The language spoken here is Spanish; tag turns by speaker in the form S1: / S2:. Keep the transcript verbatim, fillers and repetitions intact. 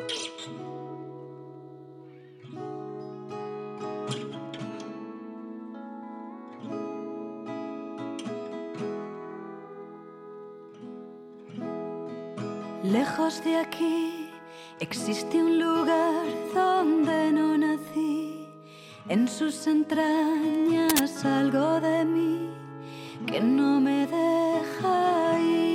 S1: Lejos de aquí existe un lugar donde no nací. En sus entrañas algo de mí que no me deja ir.